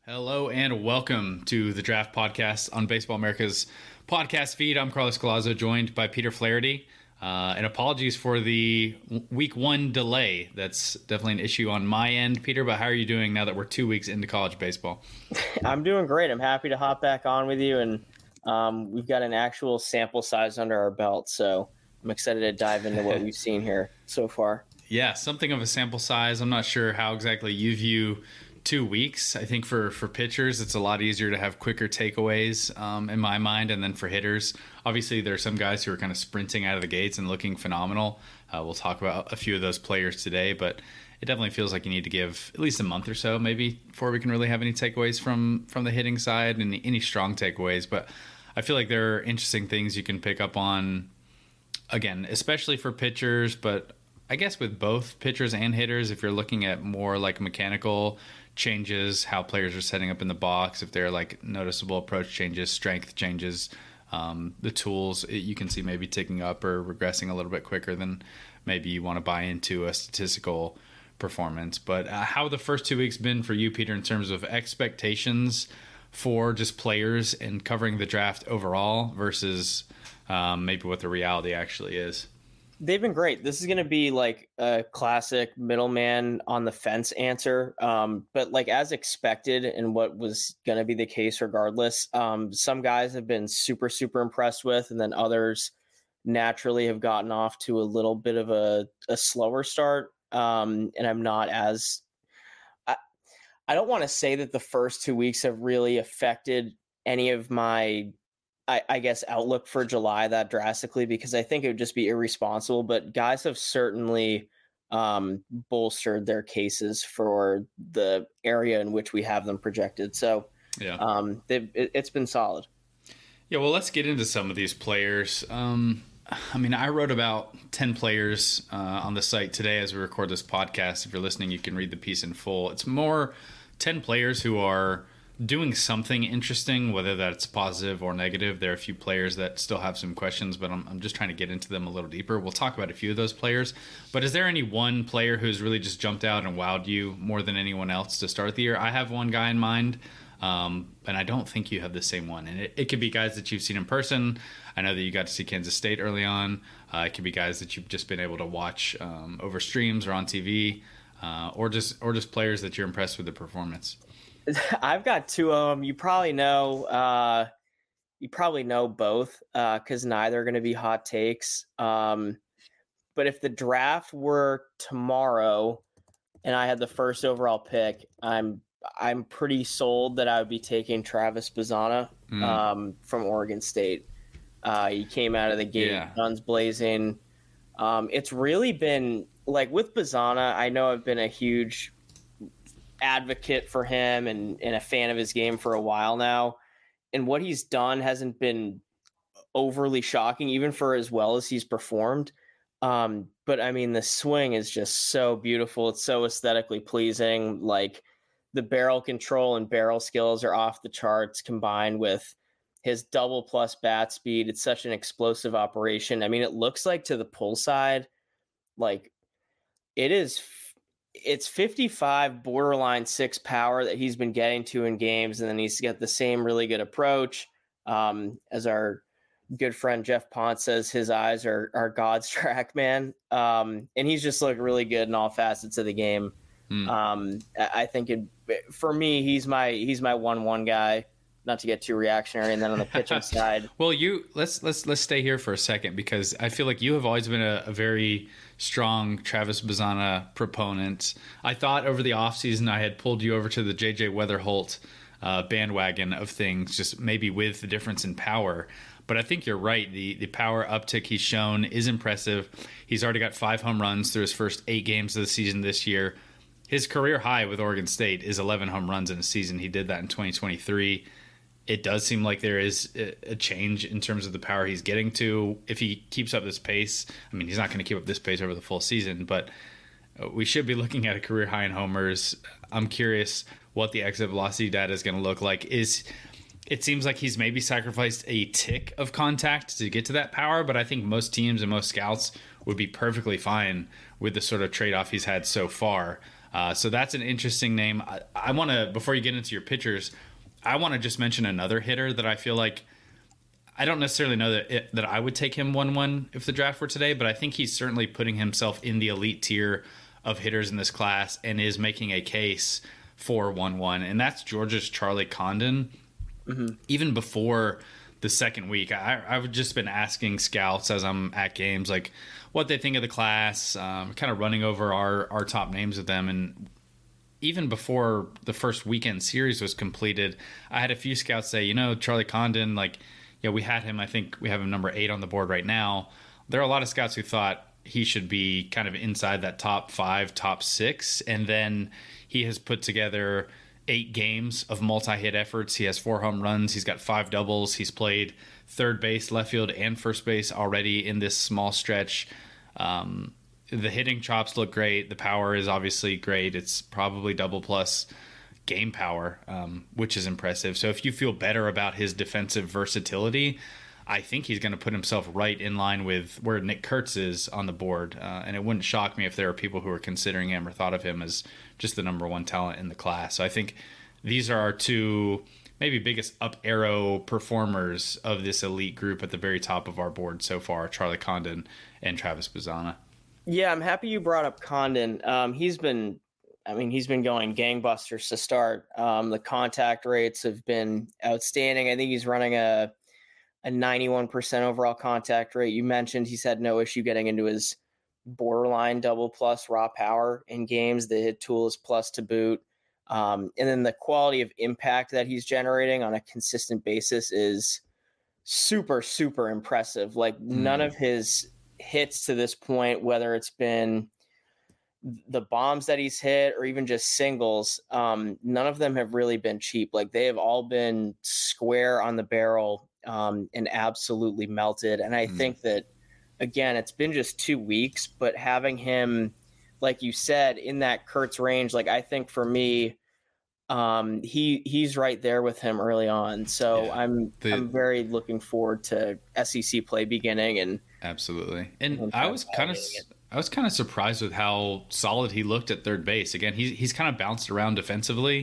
Hello and welcome to the Draft Podcast on Baseball America's podcast feed. I'm Carlos Collazo, joined by Peter Flaherty. And apologies for the week one delay. That's definitely an issue on my end, Peter. But how are you doing now that we're 2 weeks into college baseball? I'm doing great. I'm happy to hop back on with you, and we've got an actual sample size under our belt. So I'm excited to dive into what we've seen here so far. Yeah, something of a sample size. I'm not sure how exactly you view 2 weeks. I think for pitchers, it's a lot easier to have quicker takeaways in my mind. And then for hitters, obviously there are some guys who are kind of sprinting out of the gates and looking phenomenal. We'll talk about a few of those players today, but it definitely feels like you need to give at least a month or so maybe before we can really have any takeaways from the hitting side and any strong takeaways. But I feel like there are interesting things you can pick up on, again, especially for pitchers, but I guess with both pitchers and hitters, if you're looking at more like mechanical changes, how players are setting up in the box, if they're like noticeable approach changes, strength changes, the tools you can see maybe ticking up or regressing a little bit quicker than maybe you want to buy into a statistical performance. But how the first 2 weeks been for you, Peter, in terms of expectations for just players and covering the draft overall versus maybe what the reality actually is? They've been great. This is going to be like a classic middleman on the fence answer. But like as expected and what was going to be the case regardless, some guys have been super, super impressed with, and then others naturally have gotten off to a little bit of a slower start. And I'm not as, I don't want to say that the first 2 weeks have really affected any of my I guess outlook for July that drastically, because I think it would just be irresponsible, but guys have certainly bolstered their cases for the area in which we have them projected. So yeah, it's been solid. Yeah, well, let's get into some of these players. I wrote about 10 players on the site today as we record this podcast. If you're listening, you can read the piece in full. It's more 10 players who are doing something interesting, whether that's positive or negative. There are a few players that still have some questions, but I'm just trying to get into them a little deeper. We'll talk about a few of those players. But is there any one player who's really just jumped out and wowed you more than anyone else to start the year? I have one guy in mind, and I don't think you have the same one. And it could be guys that you've seen in person. I know that you got to see Kansas State early on. It could be guys that you've just been able to watch over streams or on TV, or just players that you're impressed with the performance. I've got two of them. You probably know both because neither are going to be hot takes. But if the draft were tomorrow and I had the first overall pick, I'm pretty sold that I would be taking Travis Bazzana from Oregon State. He came out of the gate, guns blazing. It's really been like with Bazzana, I know I've been a huge advocate for him and a fan of his game for a while now, and what he's done hasn't been overly shocking even for as well as he's performed, but I mean the swing is just so beautiful. It's so aesthetically pleasing. Like the barrel control and barrel skills are off the charts, combined with his double plus bat speed. It's such an explosive operation. I mean, it looks like to the pull side, like it's 55 borderline 6 power that he's been getting to in games. And then he's got the same really good approach. As our good friend Jeff Pont says, his eyes are God's track, man. And he's just looked really good in all facets of the game. I think for me, he's my 1-1 guy, not to get too reactionary. And then on the pitching side, well, let's stay here for a second, because I feel like you have always been a very strong Travis Bazzana proponent. I thought over the offseason I had pulled you over to the JJ Weatherholt bandwagon of things, just maybe with the difference in power. But I think you're right. The power uptick he's shown is impressive. He's already got 5 home runs through his first 8 games of the season this year. His career high with Oregon State is 11 home runs in a season. He did that in 2023. It does seem like there is a change in terms of the power he's getting to. If he keeps up this pace, I mean, he's not going to keep up this pace over the full season, but we should be looking at a career high in homers. I'm curious what the exit velocity data is going to look like. It seems like he's maybe sacrificed a tick of contact to get to that power, but I think most teams and most scouts would be perfectly fine with the sort of trade-off he's had so far. So that's an interesting name. I want to, before you get into your pitchers, I want to just mention another hitter that I feel like I don't necessarily know that I would take him 1-1 if the draft were today, but I think he's certainly putting himself in the elite tier of hitters in this class and is making a case for 1-1, and that's Georgia's Charlie Condon. Even before the second week, I've just been asking scouts as I'm at games like what they think of the class, kind of running over our top names with them. And even before the first weekend series was completed, I had a few scouts say, Charlie Condon, like, yeah, we had him. I think we have him number 8 on the board right now. There are a lot of scouts who thought he should be kind of inside that top 5, top 6. And then he has put together 8 games of multi-hit efforts. He has 4 home runs. He's got 5 doubles. He's played third base, left field, and first base already in this small stretch. The hitting chops look great. The power is obviously great. It's probably double plus game power, which is impressive. So if you feel better about his defensive versatility, I think he's going to put himself right in line with where Nick Kurtz is on the board. And it wouldn't shock me if there are people who are considering him or thought of him as just the number 1 talent in the class. So I think these are our 2 maybe biggest up arrow performers of this elite group at the very top of our board so far, Charlie Condon and Travis Bazzana. Yeah, I'm happy you brought up Condon. He's been going gangbusters to start. The contact rates have been outstanding. I think he's running a 91% overall contact rate. You mentioned he's had no issue getting into his borderline double plus raw power in games. The hit tool is plus to boot. And then the quality of impact that he's generating on a consistent basis is super, super impressive. Like none of his hits to this point, whether it's been the bombs that he's hit or even just singles, none of them have really been cheap. Like they have all been square on the barrel and absolutely melted. And I think that, again, it's been just 2 weeks, but having him, like you said, in that Kurtz range, like I think for me, he's right there with him early on. So yeah, I'm very looking forward to SEC play beginning. And absolutely. And I was kind of surprised with how solid he looked at third base. Again, he's kind of bounced around defensively.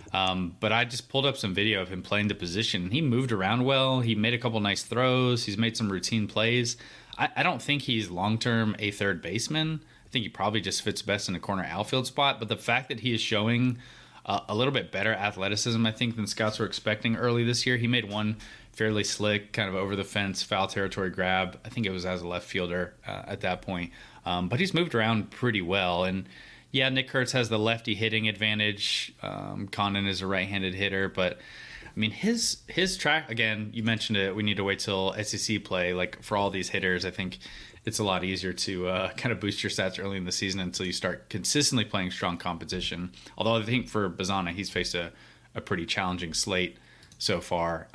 But I just pulled up some video of him playing the position. He moved around well. He made a couple nice throws. He's made some routine plays. I don't think he's long-term a third baseman. I think he probably just fits best in a corner outfield spot. But the fact that he is showing a little bit better athleticism, I think, than scouts were expecting early this year. He made one fairly slick, kind of over-the-fence, foul territory grab. I think it was as a left fielder at that point. But he's moved around pretty well. And yeah, Nick Kurtz has the lefty hitting advantage. Condon is a right-handed hitter, but I mean his track, again, you mentioned it, we need to wait till SEC play. Like for all these hitters, I think it's a lot easier to kind of boost your stats early in the season until you start consistently playing strong competition. Although I think for Bazzana, he's faced a pretty challenging slate so far.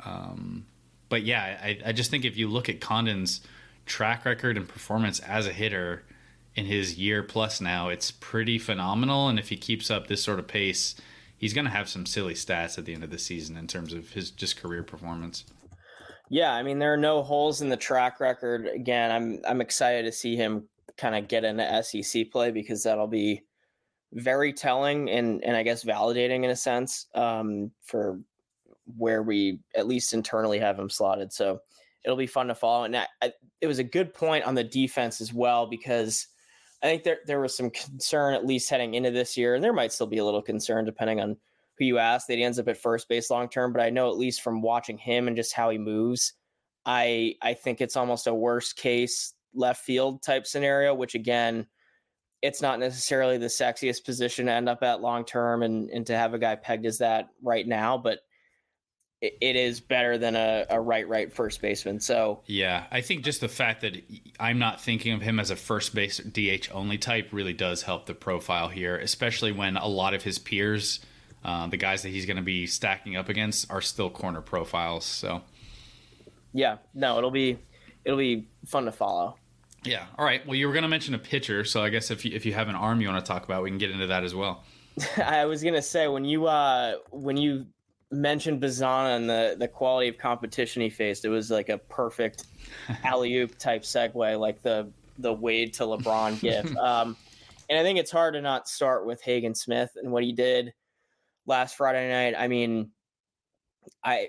But yeah, I just think if you look at Condon's track record and performance as a hitter in his year plus now, it's pretty phenomenal. And if he keeps up this sort of pace, he's going to have some silly stats at the end of the season in terms of his just career performance. Yeah, I mean, there are no holes in the track record. Again, I'm excited to see him kind of get into SEC play because that'll be very telling and I guess validating in a sense for where we at least internally have him slotted. So it'll be fun to follow. And it was a good point on the defense as well, because I think there was some concern at least heading into this year, and there might still be a little concern depending on who you ask, that he ends up at first base long term. But I know at least from watching him and just how he moves, I think it's almost a worst case left field type scenario, which again, it's not necessarily the sexiest position to end up at long term and to have a guy pegged as that right now, but it is better than a right first baseman. So yeah, I think just the fact that I'm not thinking of him as a first base DH only type really does help the profile here, especially when a lot of his peers, the guys that he's going to be stacking up against, are still corner profiles. So yeah, no, it'll be fun to follow. Yeah. All right. Well, you were going to mention a pitcher, so I guess if you have an arm you want to talk about, we can get into that as well. I was going to say when you mentioned Bazzana and the quality of competition he faced, it was like a perfect alley-oop type segue, like the Wade to LeBron gif. And I think it's hard to not start with Hagen Smith and what he did last Friday night. I mean, I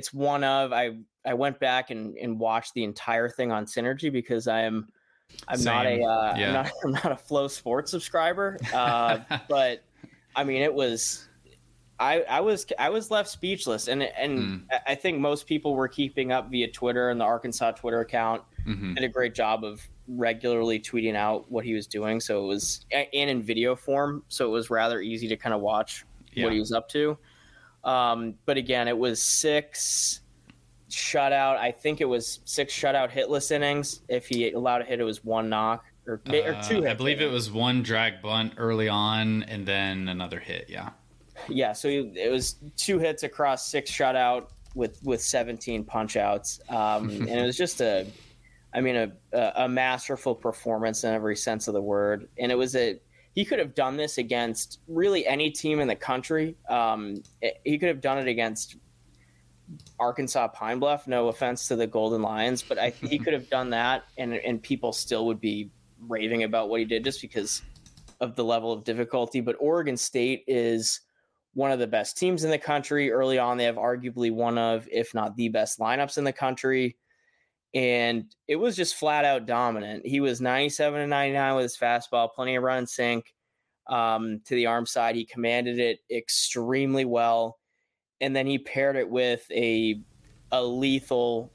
went back and watched the entire thing on Synergy because I'm not a Flow Sports subscriber. But I mean, it was I was left speechless, and I think most people were keeping up via Twitter, and the Arkansas Twitter account did a great job of regularly tweeting out what he was doing. So it was in video form, so it was rather easy to kind of watch what he was up to. But again, it was 6 shutout. I think it was 6 shutout hitless innings. If he allowed a hit, it was 1 knock or 2 hits. I believe it was 1 drag bunt early on and then another hit. Yeah. So it was 2 hits across 6 shutout with 17 punch outs. And it was just a masterful performance in every sense of the word. And he could have done this against really any team in the country. He could have done it against Arkansas Pine Bluff. No offense to the Golden Lions, but he could have done that, and people still would be raving about what he did just because of the level of difficulty. But Oregon State is one of the best teams in the country. Early on, they have arguably one of, if not the best lineups in the country. And it was just flat out dominant. He was 97-99 with his fastball, plenty of run and sink to the arm side. He commanded it extremely well. And then he paired it with a lethal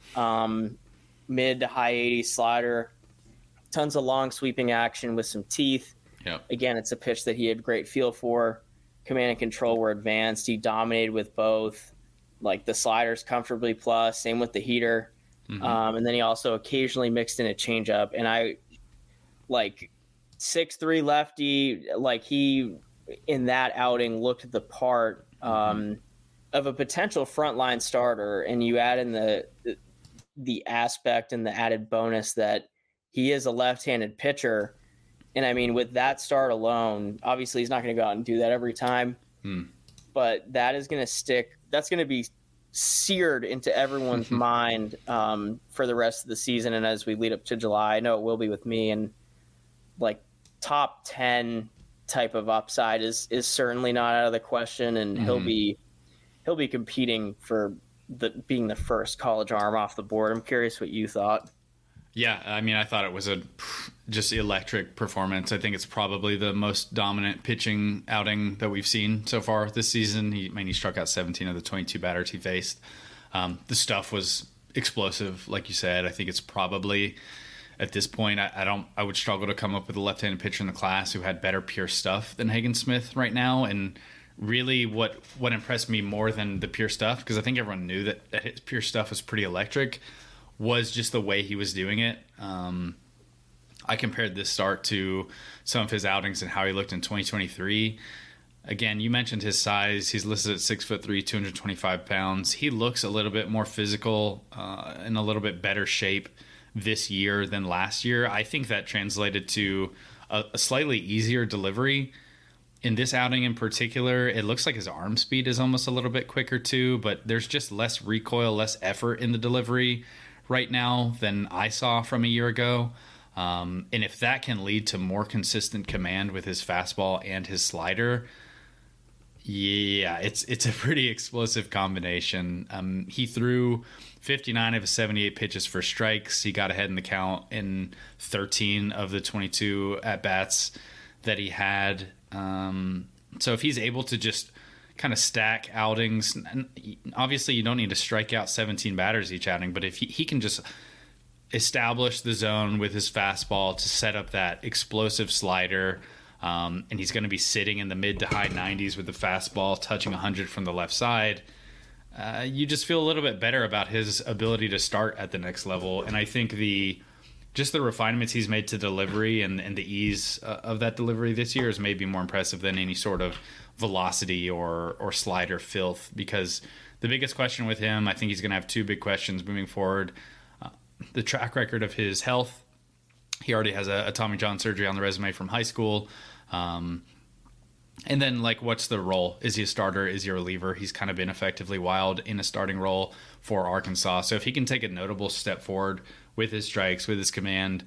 mid to high 80s slider, tons of long sweeping action with some teeth. Yep. Again, it's a pitch that he had great feel for. Command and control were advanced. He dominated with both, like the sliders comfortably plus, same with the heater. And then he also occasionally mixed in a changeup. And I like 6'3" lefty, like he in that outing looked the part of a potential frontline starter. And you add in the aspect and the added bonus that he is a left-handed pitcher. And I mean, with that start alone, obviously he's not going to go out and do that every time, but that is going to stick. That's going to be seared into everyone's mind for the rest of the season. And as we lead up to July, I know it will be with me, and like top 10 type of upside is certainly not out of the question. And he'll be competing for being the first college arm off the board. I'm curious what you thought. Yeah, I mean, I thought it was a just electric performance. I think it's probably the most dominant pitching outing that we've seen so far this season. He struck out 17 of the 22 batters he faced. The stuff was explosive, like you said. I think it's probably at this point, I would struggle to come up with a left-handed pitcher in the class who had better pure stuff than Hagen Smith right now. And really, what impressed me more than the pure stuff, because I think everyone knew that his pure stuff was pretty electric, was just the way he was doing it. I compared this start to some of his outings and how he looked in 2023. Again, you mentioned his size. He's listed at 6'3", 225 pounds. He looks a little bit more physical, in a little bit better shape this year than last year. I think that translated to a slightly easier delivery. In this outing in particular, it looks like his arm speed is almost a little bit quicker too, but there's just less recoil, less effort in the delivery right now than I saw from a year ago. And if that can lead to more consistent command with his fastball and his slider, yeah, it's a pretty explosive combination. He threw 59 of his 78 pitches for strikes. He got ahead in the count in 13 of the 22 at-bats that he had. So if he's able to just kind of stack outings, and obviously you don't need to strike out 17 batters each outing, but if he can just establish the zone with his fastball to set up that explosive slider, and he's going to be sitting in the mid to high 90s with the fastball touching 100 from the left side, you just feel a little bit better about his ability to start at the next level. And I think the refinements he's made to delivery and the ease of that delivery this year is maybe more impressive than any sort of velocity or slider filth, because the biggest question with him, I think he's going to have 2 big questions moving forward. The track record of his health. He already has a Tommy John surgery on the resume from high school. And then, like, what's the role? Is he a starter? Is he a reliever? He's kind of been effectively wild in a starting role for Arkansas. So if he can take a notable step forward with his strikes, with his command,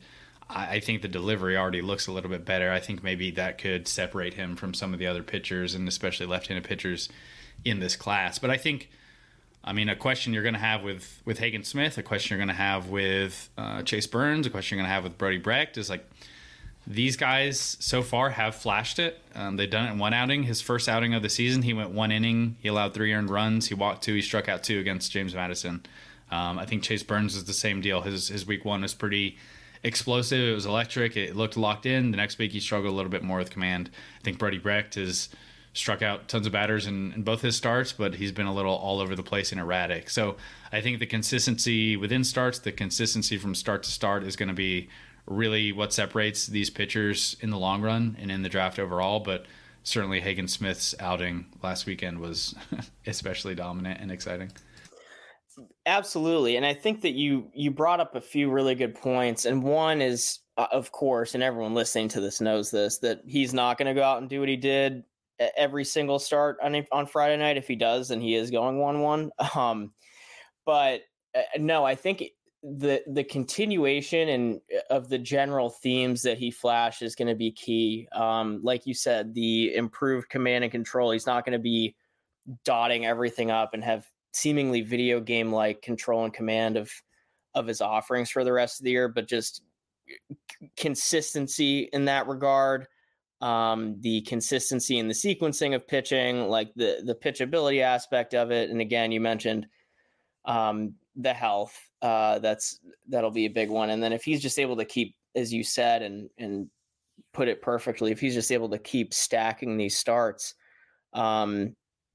I think the delivery already looks a little bit better. I think maybe that could separate him from some of the other pitchers, and especially left-handed pitchers in this class. But I think, I mean, a question you're going to have with Hagen Smith, a question you're going to have with Chase Burns, a question you're going to have with Brody Brecht is like, these guys so far have flashed it. They've done it in one outing. His first outing of the season, he went 1 inning. He allowed 3 earned runs. He walked 2. He struck out 2 against James Madison. I think Chase Burns is the same deal. His week 1 was pretty explosive. It was electric. It looked locked in. The next week he struggled a little bit more with command. I think Brody Brecht has struck out tons of batters in both his starts, but he's been a little all over the place and erratic. So I think the consistency within starts, the consistency from start to start is going to be really what separates these pitchers in the long run and in the draft overall. But certainly Hagen Smith's outing last weekend was especially dominant and exciting. Absolutely. And I think that you brought up a few really good points. And one is, of course, and everyone listening to this knows this, that he's not going to go out and do what he did every single start on Friday night. If he does, then he is going 1-1. But no, I think the continuation and of the general themes that he flashed is going to be key. Like you said, the improved command and control. He's not going to be dotting everything up and have seemingly video game like control and command of his offerings for the rest of the year, but just consistency in that regard. The consistency in the sequencing of pitching, like the pitchability aspect of it. And again, you mentioned the health. That'll be a big one. And then if he's just able to keep, as you said, and put it perfectly, if he's just able to keep stacking these starts, and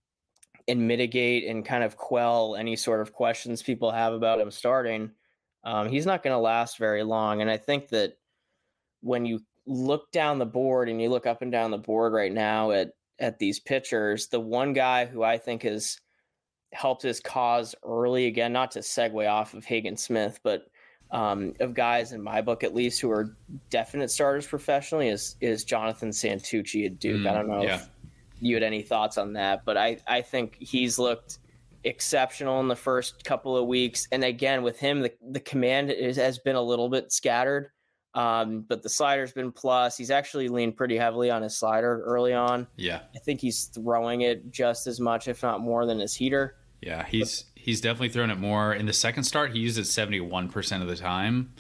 mitigate and kind of quell any sort of questions people have about him starting, he's not going to last very long. And I think that when you look down the board and you look up and down the board right now at these pitchers, the one guy who I think has helped his cause early, again, not to segue off of Hagen Smith, but of guys in my book, at least, who are definite starters professionally is Jonathan Santucci at Duke. I don't know if you had any thoughts on that, but I think he's looked exceptional in the first couple of weeks. And again, with him, the command has been a little bit scattered, but the slider's been plus. He's actually leaned pretty heavily on his slider early on. Yeah. I think he's throwing it just as much, if not more, than his heater. Yeah, he's definitely thrown it more. In the second start, he used it 71% of the time.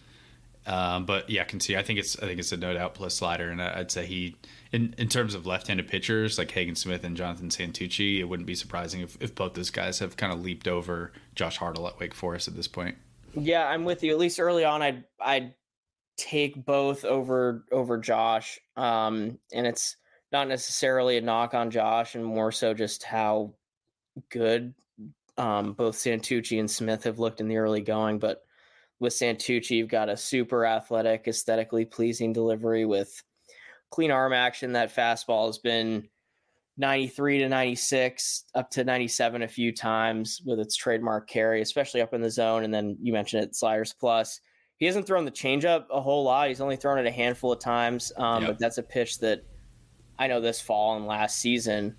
But yeah, I can see. I think it's a no doubt plus slider, and I'd say he, in terms of left-handed pitchers like Hagen Smith and Jonathan Santucci, it wouldn't be surprising if both those guys have kind of leaped over Josh Hartle at Wake Forest at this point. Yeah, I'm with you. At least early on, I'd take both over Josh, and it's not necessarily a knock on Josh, and more so just how good both Santucci and Smith have looked in the early going. But with Santucci, you've got a super athletic, aesthetically pleasing delivery with clean arm action. That fastball has been 93 to 96, up to 97 a few times with its trademark carry, especially up in the zone. And then you mentioned it, sliders plus. He hasn't thrown the changeup a whole lot. He's only thrown it a handful of times, but that's a pitch that I know this fall and last season,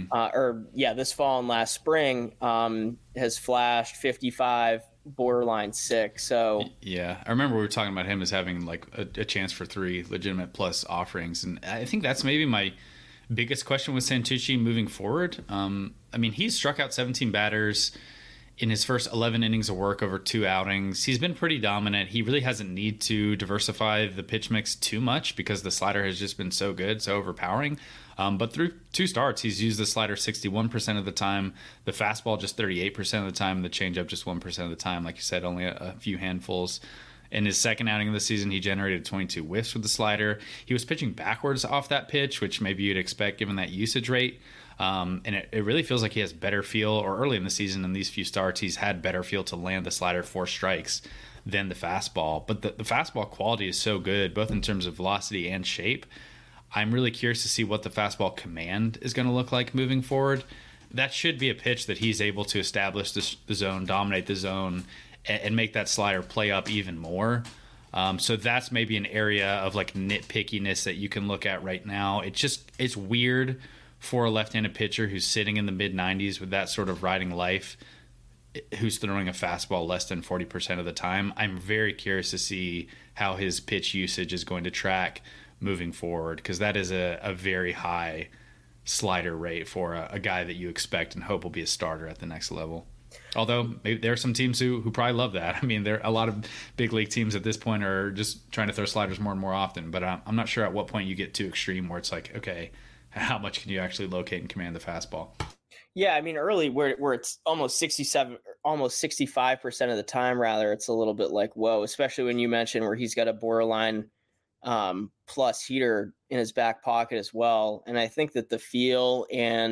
this fall and last spring has flashed 55, borderline 6. So yeah, I remember we were talking about him as having like a chance for 3 legitimate plus offerings, and I think that's maybe my biggest question with Santucci moving forward. I mean, he's struck out 17 batters in his first 11 innings of work over 2 outings. He's been pretty dominant. He really hasn't need to diversify the pitch mix too much because the slider has just been so good, so overpowering. But through 2 starts, he's used the slider 61% of the time, the fastball just 38% of the time, the changeup just 1% of the time. Like you said, only a few handfuls. In his second outing of the season, he generated 22 whiffs with the slider. He was pitching backwards off that pitch, which maybe you'd expect given that usage rate. And it really feels like he has better feel, or early in the season in these few starts, he's had better feel to land the slider 4 strikes than the fastball. But the fastball quality is so good, both in terms of velocity and shape. I'm really curious to see what the fastball command is going to look like moving forward. That should be a pitch that he's able to establish the zone, dominate the zone, and make that slider play up even more. So that's maybe an area of like nitpickiness that you can look at right now. It's weird for a left-handed pitcher who's sitting in the mid-90s with that sort of riding life who's throwing a fastball less than 40% of the time. I'm very curious to see how his pitch usage is going to track moving forward, because that is a very high slider rate for a guy that you expect and hope will be a starter at the next level. Although maybe there are some teams who probably love that. I mean, there a lot of big league teams at this point are just trying to throw sliders more and more often. But I'm not sure at what point you get too extreme where it's like, okay, how much can you actually locate and command the fastball? Yeah, I mean, early where it's almost 65% of the time, rather, it's a little bit like, whoa, especially when you mentioned where he's got a borderline plus heater in his back pocket as well. And I think that the feel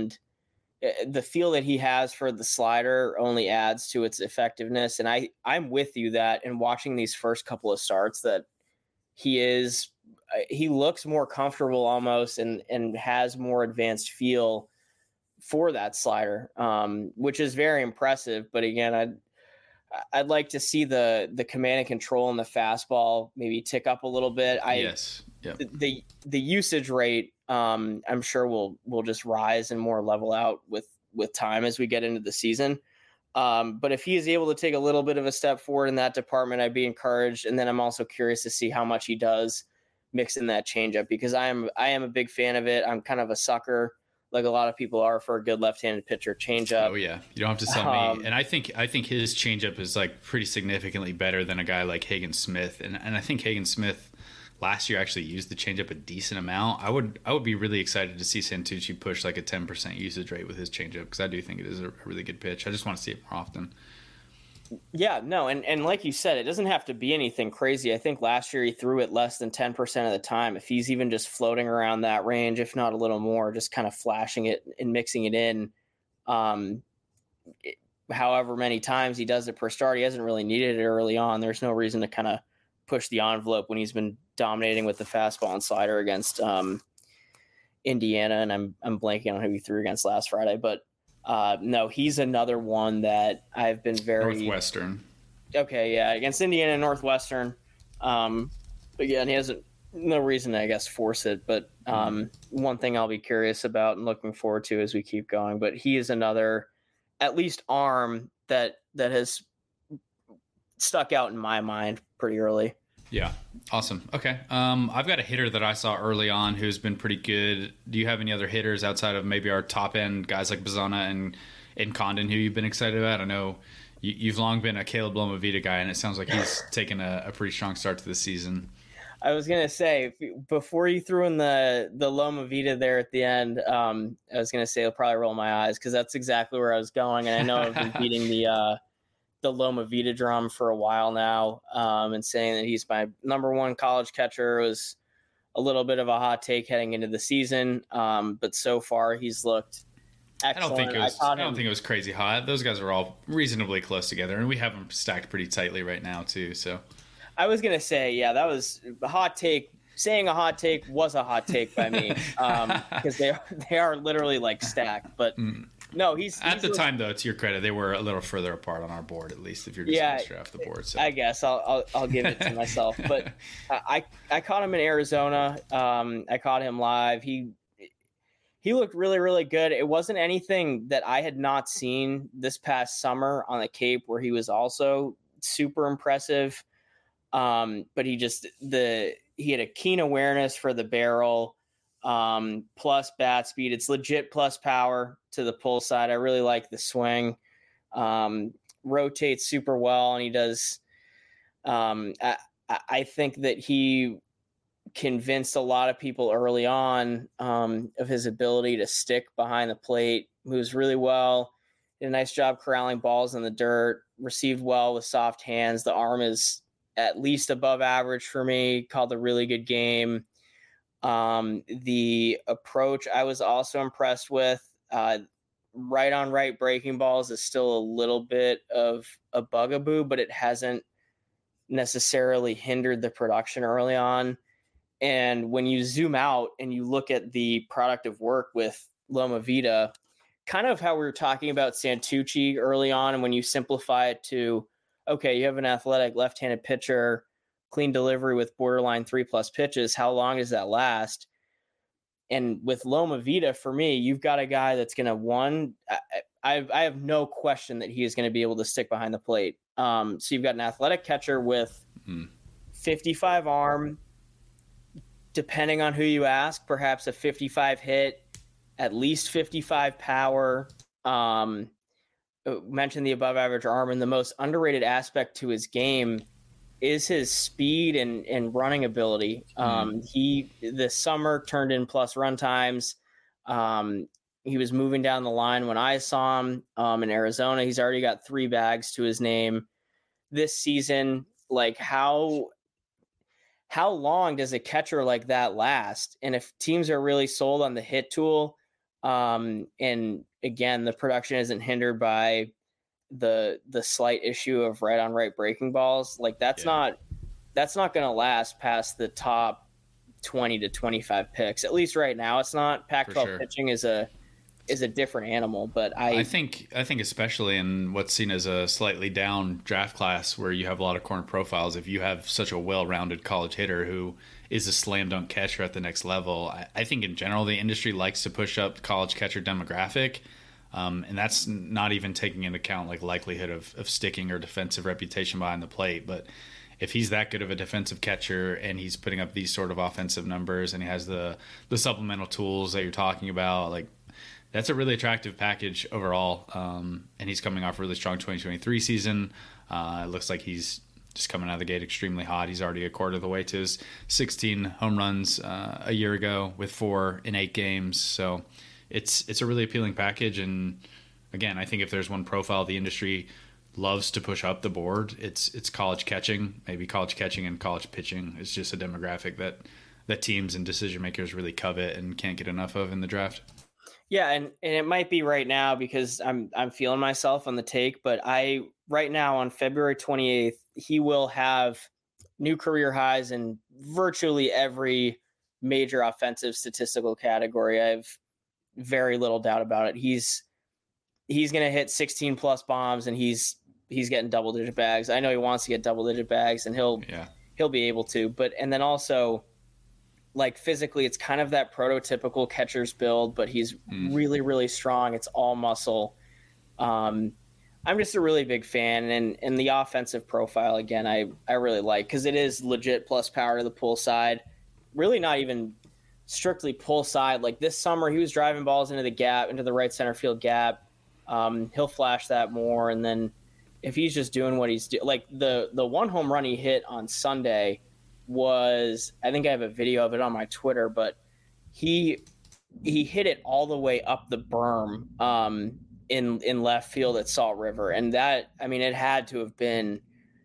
that he has for the slider only adds to its effectiveness. And I'm with you that in watching these first couple of starts that he looks more comfortable almost and has more advanced feel for that slider, which is very impressive. But again, I'd like to see the command and control and the fastball maybe tick up a little bit. Yes. Yep. The usage rate, I'm sure will just rise and more level out with time as we get into the season. But if he is able to take a little bit of a step forward in that department, I'd be encouraged. And then I'm also curious to see how much he does mix in that changeup, because I am a big fan of it. I'm kind of a sucker, like a lot of people are, for a good left-handed pitcher changeup. Oh yeah, you don't have to tell me. And I think his changeup is like pretty significantly better than a guy like Hagen Smith. And I think Hagen Smith last year actually used the changeup a decent amount. I would be really excited to see Santucci push like a 10% usage rate with his changeup, because I do think it is a really good pitch. I just want to see it more often. Yeah, no, and like you said, it doesn't have to be anything crazy. I think last year he threw it less than 10% of the time. If he's even just floating around that range, if not a little more, just kind of flashing it and mixing it in, however many times he does it per start, he hasn't really needed it early on. There's no reason to kind of push the envelope when he's been dominating with the fastball and slider against Indiana, and I'm blanking on who he threw against last Friday, but no, he's another one that I've been very Northwestern. Okay, yeah, against Indiana and Northwestern. Again, he has no reason to, I guess, force it. But one thing I'll be curious about and looking forward to as we keep going. But he is another, at least, arm that has stuck out in my mind pretty early. Yeah. Awesome. Okay. I've got a hitter that I saw early on who's been pretty good. Do you have any other hitters outside of maybe our top end guys like Bazana and Condon who you've been excited about? I know you've long been a Caleb Lomavita guy, and it sounds like he's taken a pretty strong start to the season. I was going to say, before you threw in the Lomavita there at the end, I was going to say I'll probably roll my eyes, because that's exactly where I was going. And I know I've been beating the Lomavita drum for a while now, and saying that he's my number one college catcher was a little bit of a hot take heading into the season. But so far he's looked excellent. I don't think it was crazy hot. Those guys are all reasonably close together, and we have them stacked pretty tightly right now too. So I was going to say, yeah, that was a hot take. Saying a hot take was a hot take by me, because they are literally like stacked, but no, he's at the time, though, to your credit, they were a little further apart on our board, at least if you're just going to straight off the board. So. I guess I'll give it to myself. But I caught him in Arizona. I caught him live. He looked really, really good. It wasn't anything that I had not seen this past summer on the Cape, where he was also super impressive. But he had a keen awareness for the barrel. Plus bat speed. It's legit plus power to the pull side. I really like the swing. Rotates super well, and he does. I think that he convinced a lot of people early on of his ability to stick behind the plate. Moves really well. Did a nice job corralling balls in the dirt. Received well with soft hands. The arm is at least above average for me. Called a really good game. The approach I was also impressed with. Right on right breaking balls is still a little bit of a bugaboo, but it hasn't necessarily hindered the production early on. And when you zoom out and you look at the product of work with Lomavita, kind of how we were talking about Santucci early on, and when you simplify it to, okay, you have an athletic left-handed pitcher, clean delivery with borderline 3+ pitches, how long does that last? And with Lomavita, for me, you've got a guy that's going to, I have no question that he is going to be able to stick behind the plate. So you've got an athletic catcher with 55 arm, depending on who you ask, perhaps a 55 hit, at least 55 power. Mentioned the above average arm, and the most underrated aspect to his game is his speed and running ability. He this summer turned in plus run times. He was moving down the line when I saw him in Arizona. He's already got 3 bags to his name this season. Like how long does a catcher like that last? And if teams are really sold on the hit tool, and again, the production isn't hindered by the slight issue of right on right breaking balls, like that's not going to last past the top 20 to 25 picks. At least right now, it's not. Pac-12 pitching is a different animal, but I think especially in what's seen as a slightly down draft class where you have a lot of corner profiles, if you have such a well-rounded college hitter who is a slam dunk catcher at the next level, I think in general the industry likes to push up the college catcher demographic. And that's not even taking into account like likelihood of sticking or defensive reputation behind the plate. But if he's that good of a defensive catcher and he's putting up these sort of offensive numbers and he has the supplemental tools that you're talking about, like that's a really attractive package overall. And he's coming off a really strong 2023 season. It looks like he's just coming out of the gate extremely hot. He's already a quarter of the way to his 16 home runs a year ago with 4 in 8 games. So it's a really appealing package. And again, I think if there's one profile the industry loves to push up the board, it's college catching. Maybe college catching and college pitching is just a demographic that teams and decision makers really covet and can't get enough of in the draft. Yeah, and it might be right now because I'm feeling myself on the take, but right now on February 28th, he will have new career highs in virtually every major offensive statistical category. I have very little doubt about it. He's going to hit 16 plus bombs and he's getting double digit bags. I know he wants to get double digit bags and he'll be able to, and then also like physically it's kind of that prototypical catcher's build, but he's really, really strong. It's all muscle. I'm just a really big fan, and the offensive profile again, I really like, cause it is legit plus power to the pull side, really not even strictly pull side. Like this summer he was driving balls into the right center field gap. He'll flash that more. And then if he's just doing what he's doing, like the 1 home run he hit on Sunday was, I think I have a video of it on my Twitter, but he hit it all the way up the berm in left field at Salt River. And that, I mean, it had to have been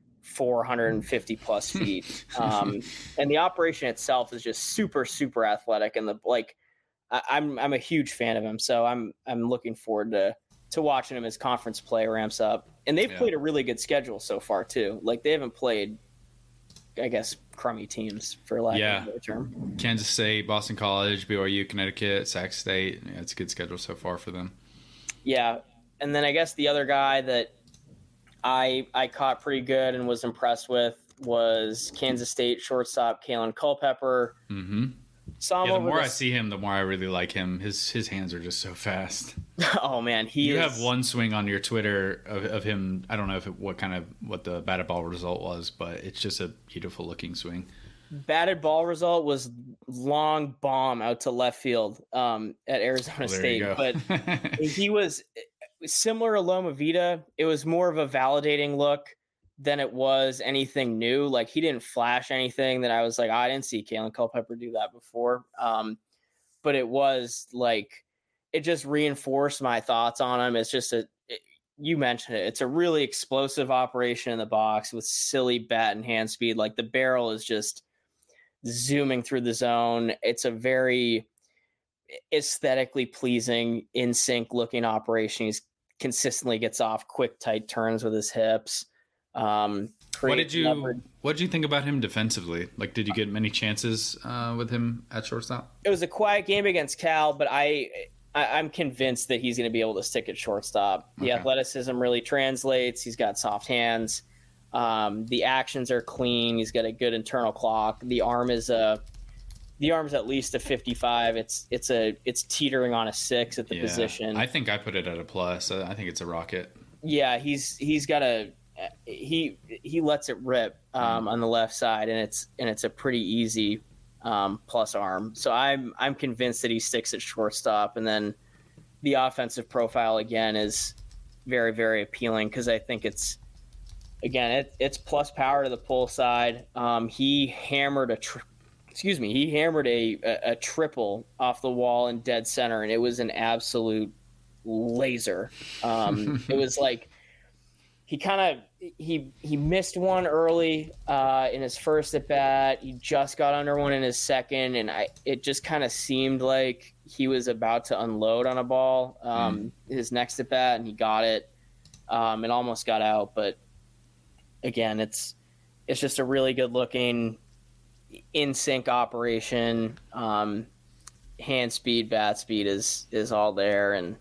450 plus feet. And the operation itself is just super, super athletic. And I'm a huge fan of him. So I'm looking forward to watching him as conference play ramps up. And they've played a really good schedule so far too. Like they haven't played, I guess, crummy teams for lack of a better term. Kansas State, Boston College, BYU, Connecticut, Sac State. Yeah, it's a good schedule so far for them. Yeah. And then I guess the other guy that I caught pretty good and was impressed with was Kansas State shortstop Kalen Culpepper. Mm-hmm. The more I see him, the more I really like him. His hands are just so fast. Oh man, you have one swing on your Twitter of him. I don't know what the batted ball result was, but it's just a beautiful looking swing. Batted ball result was long bomb out to left field at Arizona State, but he was similar to Loma Vida. It was more of a validating look than it was anything new. Like he didn't flash anything that I was like, I didn't see Kalen Culpepper do that before. But it was like, it just reinforced my thoughts on him. It's just you mentioned it. It's a really explosive operation in the box with silly bat and hand speed. Like the barrel is just zooming through the zone. It's a very aesthetically pleasing, in sync looking operation. He's consistently gets off quick, tight turns with his hips. What did you think about him defensively? Like, did you get many chances with him at shortstop? It was a quiet game against Cal, but I'm convinced that he's going to be able to stick at shortstop. The athleticism really translates. He's got soft hands. The actions are clean. He's got a good internal clock. The arm is the arm's at least a 55. It's teetering on a 6 at the position. I think I put it at a plus. I think it's a rocket. Yeah, he lets it rip on the left side, and it's a pretty easy plus arm. So I'm convinced that he sticks at shortstop, and then the offensive profile again is very, very appealing because I think it's plus power to the pull side. He hammered a triple off the wall in dead center, and it was an absolute laser. It was like he missed one early in his first at bat. He just got under one in his second, and it just kind of seemed like he was about to unload on a ball his next at bat, and he got it. It almost got out, but again, it's just a really good looking in sync operation. Hand speed, bat speed is all there, and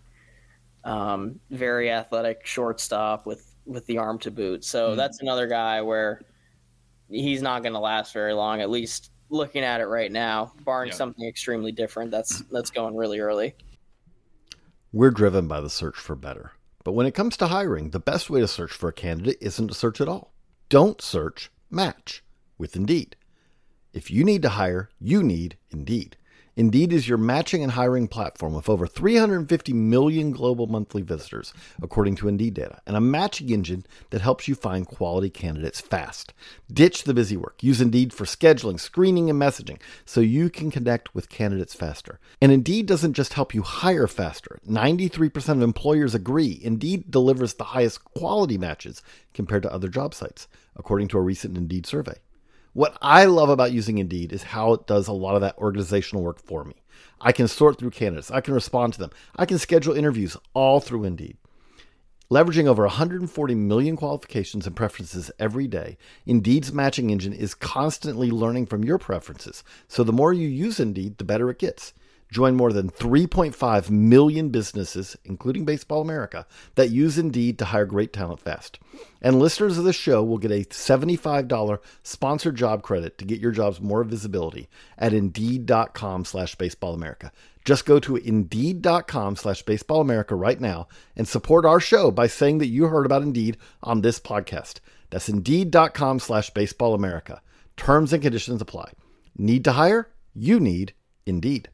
very athletic shortstop with the arm to boot. So that's another guy where he's not going to last very long, at least looking at it right now, barring something extremely different. That's going really early. We're driven by the search for better. But when it comes to hiring, the best way to search for a candidate isn't to search at all. Don't search, match with Indeed. If you need to hire, you need Indeed. Indeed is your matching and hiring platform with over 350 million global monthly visitors, according to Indeed data, and a matching engine that helps you find quality candidates fast. Ditch the busy work. Use Indeed for scheduling, screening, and messaging so you can connect with candidates faster. And Indeed doesn't just help you hire faster. 93% of employers agree Indeed delivers the highest quality matches compared to other job sites, according to a recent Indeed survey. What I love about using Indeed is how it does a lot of that organizational work for me. I can sort through candidates. I can respond to them. I can schedule interviews all through Indeed. Leveraging over 140 million qualifications and preferences every day, Indeed's matching engine is constantly learning from your preferences. So the more you use Indeed, the better it gets. Join more than 3.5 million businesses, including Baseball America, that use Indeed to hire great talent fast. And listeners of the show will get a $75 sponsored job credit to get your jobs more visibility at Indeed.com/BaseballAmerica. Just go to Indeed.com/BaseballAmerica right now and support our show by saying that you heard about Indeed on this podcast. That's Indeed.com/BaseballAmerica. Terms and conditions apply. Need to hire? You need Indeed.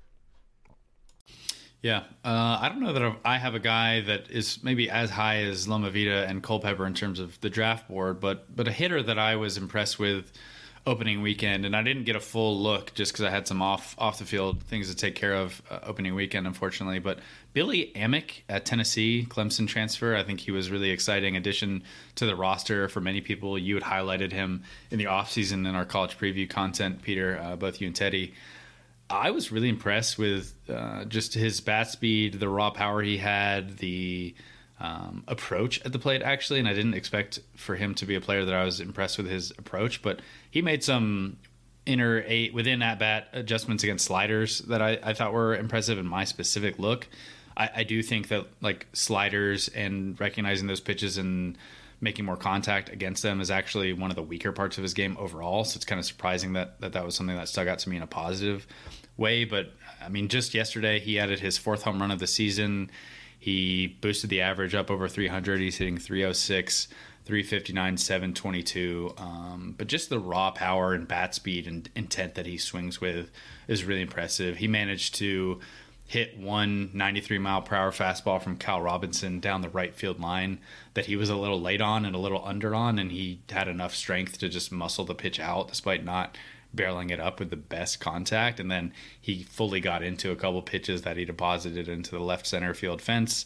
Yeah, I don't know that I have a guy that is maybe as high as Loma Vida and Culpepper in terms of the draft board, but a hitter that I was impressed with opening weekend, and I didn't get a full look just because I had some off the field things to take care of opening weekend, unfortunately. But Billy Amick at Tennessee, Clemson transfer, I think he was really exciting addition to the roster for many people. You had highlighted him in the offseason in our college preview content, Peter, both you and Teddy. I was really impressed with just his bat speed, the raw power he had, the approach at the plate, actually. And I didn't expect for him to be a player that I was impressed with his approach. But he made some within at-bat adjustments against sliders that I thought were impressive in my specific look. I do think that like sliders and recognizing those pitches and making more contact against them is actually one of the weaker parts of his game overall. So it's kind of surprising that was something that stuck out to me in a positive way. But I mean, just yesterday he added his 4th home run of the season. He boosted the average up over 300. He's hitting 306, 359, 722. But just the raw power and bat speed and intent that he swings with is really impressive. He managed to hit one 93-mile-per-hour fastball from Cal Robinson down the right field line that he was a little late on and a little under on, and he had enough strength to just muscle the pitch out despite not barreling it up with the best contact. And then he fully got into a couple pitches that he deposited into the left center field fence,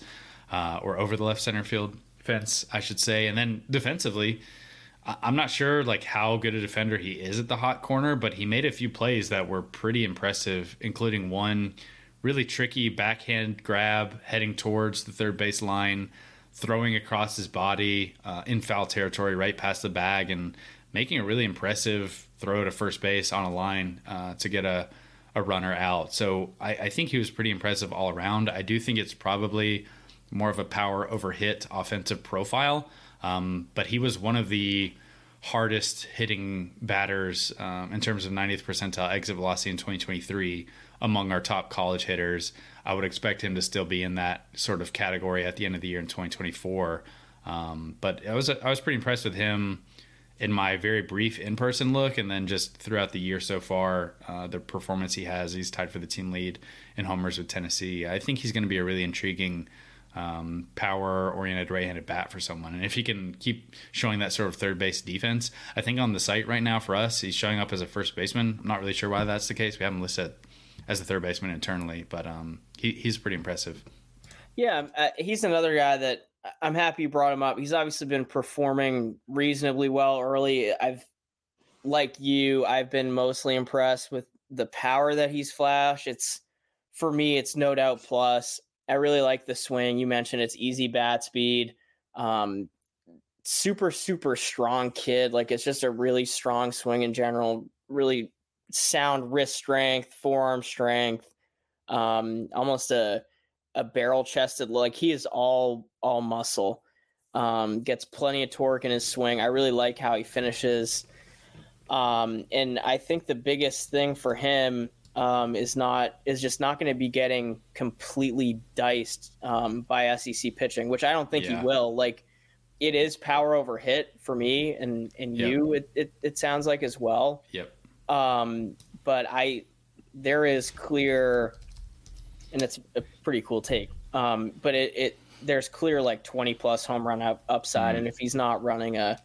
or over the left center field fence, I should say. And then defensively, I'm not sure like how good a defender he is at the hot corner, but he made a few plays that were pretty impressive, including one really tricky backhand grab heading towards the third base line, throwing across his body in foul territory right past the bag, and making a really impressive throw to first base on a line to get a runner out. So I think he was pretty impressive all around. I do think it's probably more of a power over hit offensive profile, but he was one of the hardest hitting batters in terms of 90th percentile exit velocity in 2023 among our top college hitters. I would expect him to still be in that sort of category at the end of the year in 2024. But I was pretty impressed with him in my very brief in-person look, and then just throughout the year so far, the performance he has. He's tied for the team lead in homers with Tennessee. I think he's going to be a really intriguing power-oriented right-handed bat for someone. And if he can keep showing that sort of third base defense, I think on the site right now for us, he's showing up as a first baseman. I'm not really sure why that's the case. We have him listed as a third baseman internally, but he's pretty impressive. Yeah, he's another guy that I'm happy you brought him up. He's obviously been performing reasonably well early. I've been mostly impressed with the power that he's flashed. For me, it's no doubt plus. I really like the swing. You mentioned it's easy bat speed. Super, super strong kid. Like, it's just a really strong swing in general. Really sound wrist strength, forearm strength. Almost a barrel chested. Like, he is all muscle. Gets plenty of torque in his swing. I really like how he finishes. And I think the biggest thing for him is just not going to be getting completely diced by SEC pitching, which I don't think he will. Like, it is power over hit for me and you. It sounds like as well. Yep. But there is clear, and it's a pretty cool take. But there's clear like 20 plus home run upside, and if he's not running an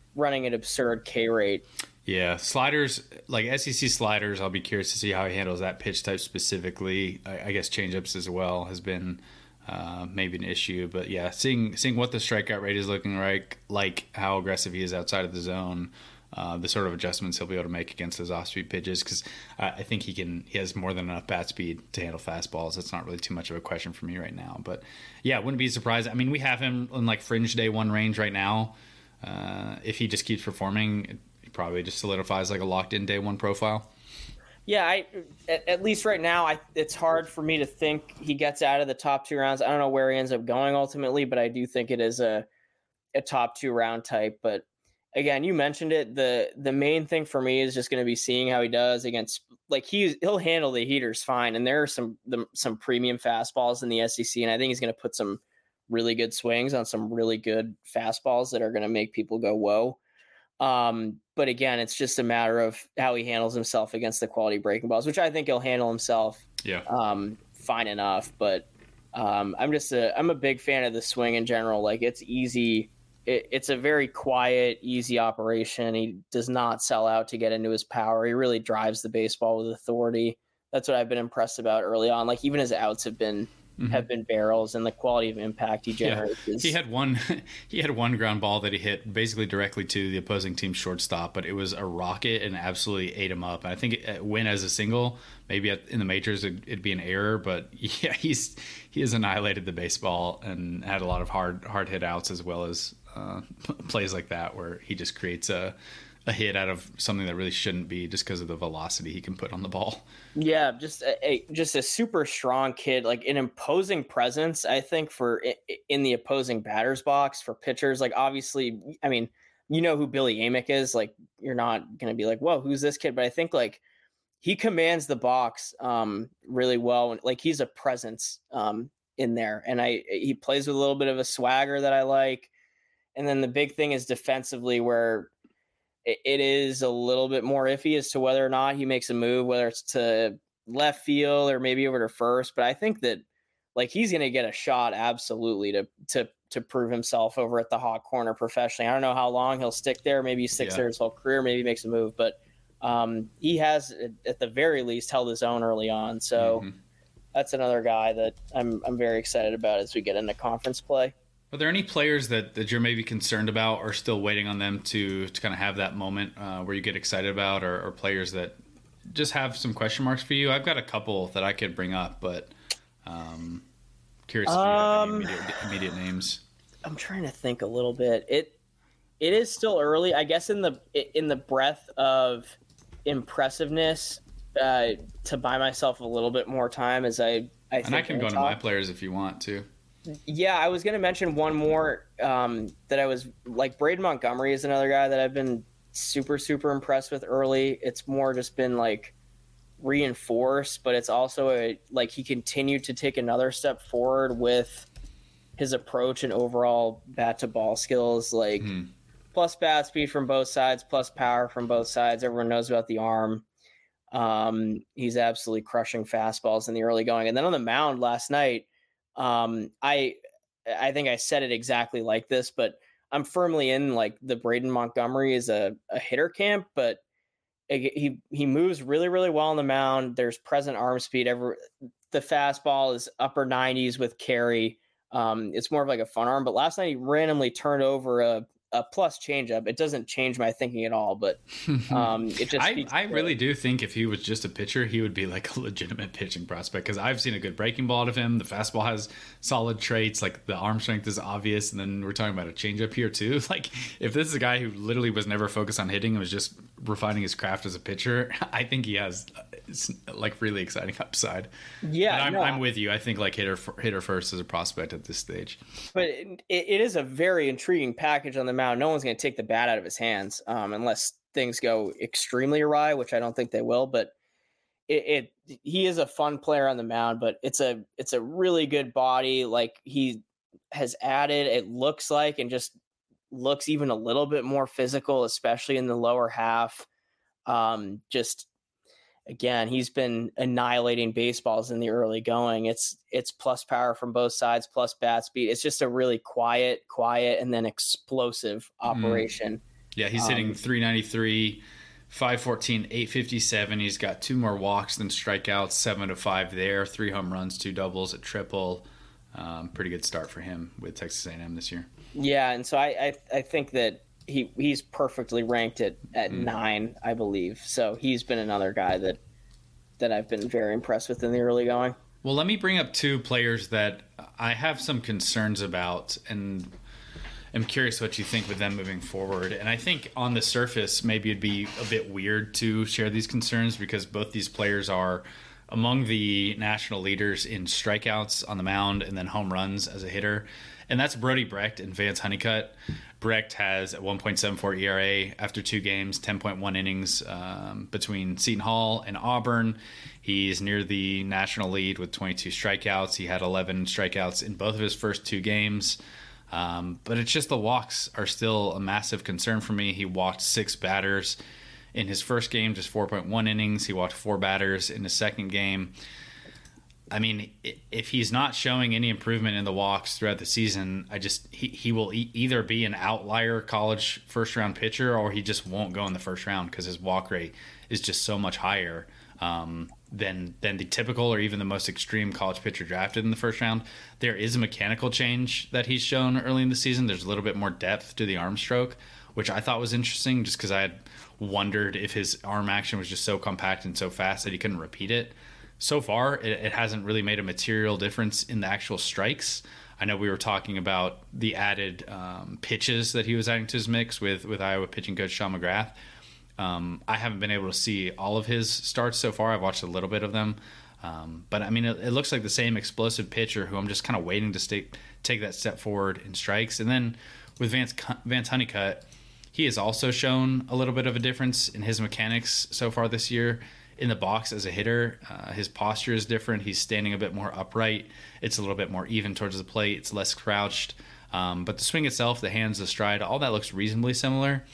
absurd K rate. Yeah, sliders, like SEC sliders, I'll be curious to see how he handles that pitch type specifically. I guess changeups as well has been maybe an issue. But yeah, seeing what the strikeout rate is looking like how aggressive he is outside of the zone, the sort of adjustments he'll be able to make against those off-speed pitches, because I think he has more than enough bat speed to handle fastballs. That's not really too much of a question for me right now. But yeah, wouldn't be surprised. I mean, we have him in like fringe day one range right now. If he just keeps performing, probably just solidifies like a locked-in day one profile. Yeah, at least right now, it's hard for me to think he gets out of the top 2 rounds. I don't know where he ends up going ultimately, but I do think it is a top 2 round type. But again, you mentioned it. The main thing for me is just going to be seeing how he does against, like, he'll handle the heaters fine, and there are some premium fastballs in the SEC, and I think he's going to put some really good swings on some really good fastballs that are going to make people go whoa. But again, it's just a matter of how he handles himself against the quality breaking balls, which I think he'll handle himself fine enough. But I'm a big fan of the swing in general. Like, it's easy. It's a very quiet, easy operation. He does not sell out to get into his power. He really drives the baseball with authority. That's what I've been impressed about early on. Like, even his outs have been barrels, and the quality of impact he generates. He had one ground ball that he hit basically directly to the opposing team's shortstop, but it was a rocket and absolutely ate him up. And I think it went as a single. Maybe in the majors it'd be an error, but yeah, he has annihilated the baseball and had a lot of hard hit outs, as well as plays like that where he just creates a hit out of something that really shouldn't be, just because of the velocity he can put on the ball. Yeah, just a super strong kid, like an imposing presence, I think, for in the opposing batter's box for pitchers. Like, obviously, I mean, you know who Billy Amick is. Like, you're not going to be like, whoa, who's this kid? But I think, like, he commands the box really well. Like, he's a presence in there, and he plays with a little bit of a swagger that I like. And then the big thing is defensively, where it is a little bit more iffy as to whether or not he makes a move, whether it's to left field or maybe over to first. But I think that, like, he's going to get a shot absolutely to prove himself over at the hot corner professionally. I don't know how long he'll stick there. Maybe he sticks there his whole career. Maybe he makes a move, but he has at the very least held his own early on. So that's another guy that I'm very excited about as we get into conference play. Are there any players that you're maybe concerned about or still waiting on them to kind of have that moment where you get excited about, or players that just have some question marks for you? I've got a couple that I could bring up, but curious if you have any immediate names. I'm trying to think a little bit. It is still early, I guess, in the breadth of impressiveness, to buy myself a little bit more time as I can go into my players if you want to. Yeah, I was going to mention one more that I was like. Braden Montgomery is another guy that I've been super, super impressed with early. It's more just been like reinforced, but it's also like he continued to take another step forward with his approach and overall bat to ball skills, like plus bat speed from both sides, plus power from both sides. Everyone knows about the arm. He's absolutely crushing fastballs in the early going. And then on the mound last night, I think I said it exactly like this, but I'm firmly in like the Braden Montgomery is a hitter camp, but he moves really, really well on the mound. There's present arm speed. The fastball is upper 90s with carry. It's more of like a fun arm, but last night he randomly turned over a plus changeup. It doesn't change my thinking at all, but it just I really do think if he was just a pitcher, he would be like a legitimate pitching prospect, because I've seen a good breaking ball out of him. The fastball has solid traits, like the arm strength is obvious, and then we're talking about a changeup here too. Like if this is a guy who literally was never focused on hitting and was just refining his craft as a pitcher, I think he has like really exciting upside. Yeah, I'm with you. I think like hitter first as a prospect at this stage. But it is a very intriguing package on the mound. No one's going to take the bat out of his hands unless things go extremely awry, which I don't think they will. But he is a fun player on the mound. But it's a really good body. Like he has added, it looks like, and just looks even a little bit more physical, especially in the lower half. Just again, he's been annihilating baseballs in the early going. It's plus power from both sides, plus bat speed. It's just a really quiet, and then explosive operation. Yeah, he's hitting 393, 514, 857. He's got 2 more walks than strikeouts, 7-5 there, 3 home runs, 2 doubles, a triple. Pretty good start for him with Texas A&M this year. Yeah, and so I think that he's perfectly ranked at 9, I believe. So he's been another guy that I've been very impressed with in the early going. Well, let me bring up 2 players that I have some concerns about, and I'm curious what you think with them moving forward. And I think on the surface, maybe it'd be a bit weird to share these concerns because both these players are among the national leaders in strikeouts on the mound and then home runs as a hitter. And that's Brody Brecht and Vance Honeycutt. Brecht has a 1.74 ERA after 2 games, 10.1 innings between Seton Hall and Auburn. He's near the national lead with 22 strikeouts. He had 11 strikeouts in both of his first 2 games. But it's just the walks are still a massive concern for me. He walked 6 batters in his first game, just 4.1 innings. He walked 4 batters in his second game. I mean, if he's not showing any improvement in the walks throughout the season, he will either be an outlier college first-round pitcher or he just won't go in the first round because his walk rate is just so much higher than the typical or even the most extreme college pitcher drafted in the first round. There is a mechanical change that he's shown early in the season. There's a little bit more depth to the arm stroke, which I thought was interesting just because I had wondered if his arm action was just so compact and so fast that he couldn't repeat it. So far, it hasn't really made a material difference in the actual strikes. I know we were talking about the added pitches that he was adding to his mix with Iowa pitching coach Sean McGrath. I haven't been able to see all of his starts so far. I've watched a little bit of them. But, I mean, it looks like the same explosive pitcher who I'm just kind of waiting to take that step forward in strikes. And then with Vance Honeycutt, he has also shown a little bit of a difference in his mechanics so far this year. In the box as a hitter, his posture is different. He's standing a bit more upright. It's a little bit more even towards the plate. It's less crouched. But the swing itself, the hands, the stride, all that looks reasonably similar.